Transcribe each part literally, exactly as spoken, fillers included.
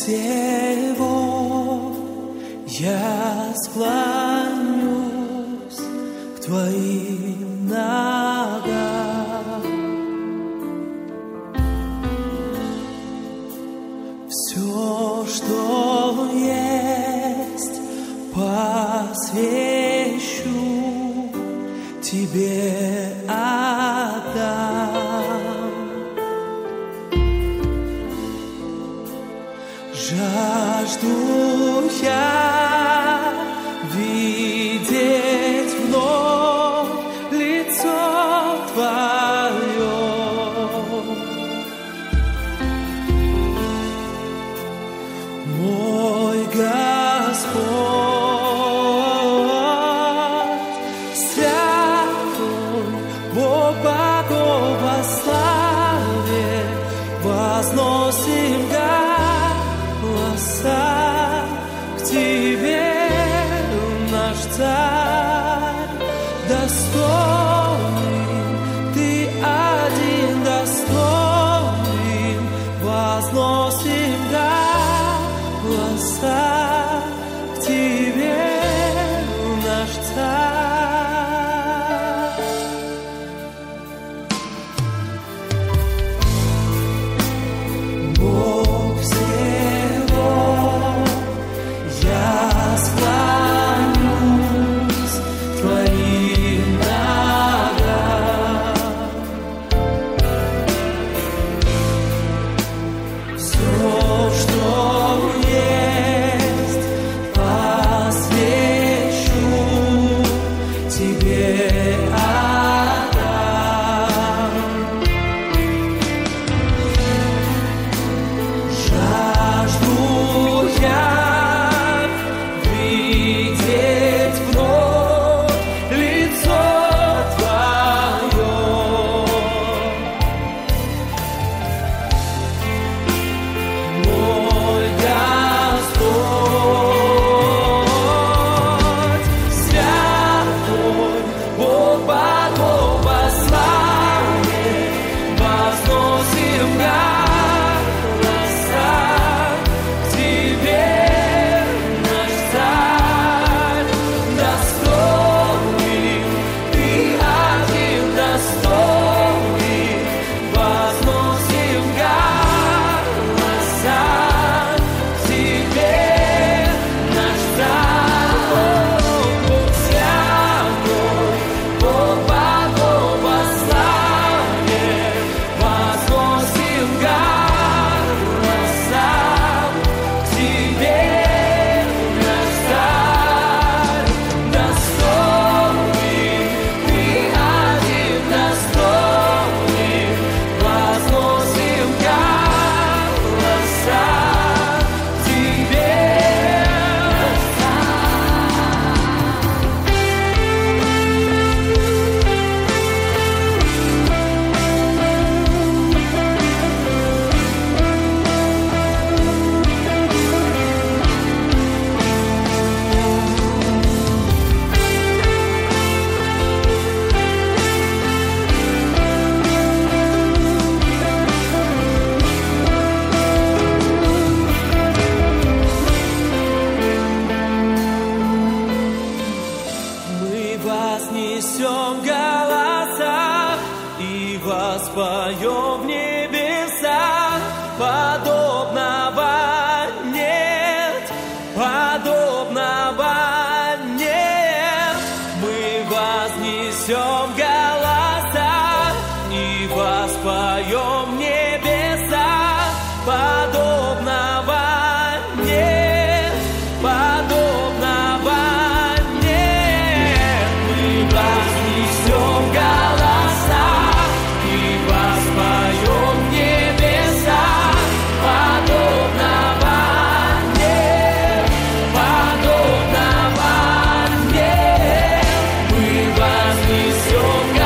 всего я склонюсь к Твоим ногам. Все, что есть, посвящу Тебе отдам. Жажду я видеть вновь лицо Твое. Мой Господь, святой Бог богов во славе, возносим голоса к Тебе, наш Царь, достойный, Ты один достойный, возносим голоса к Тебе, наш Царь. Бог всего, я склонюсь к Твоим ногам. Все, что есть, посвящу Тебе отдам. Жажду я видеть вновь лицо Твое. Мой Господь, святой Бог богов во славе, возносим голоса к Тебе, наш Царь, достойный, Ты один достойный, возносим голоса к Тебе, наш Царь. Бог святой, Бог богов во славе, возносим голоса к Тебе, наш Царь, достойный, Ты один достойный, возносим голоса к Тебе, наш Мы вознесем голоса и воспоем в небесах. Подобного нет, подобного нет. Мы вознесем голоса и воспоем в небесах. Подобного нет, подобного нет. Мы вознесем голоса и воспоем в небесах. Подобного нет, подобного нет. Мы вознесем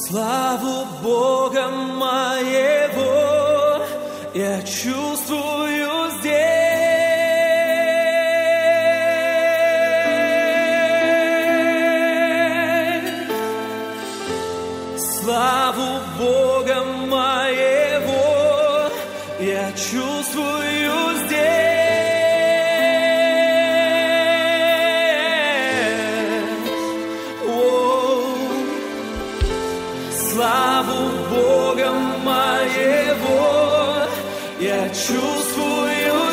Славу Бога моего я чувствую здесь. Славу Бога моего я чувствую здесь. Славу Бога моего я чувствую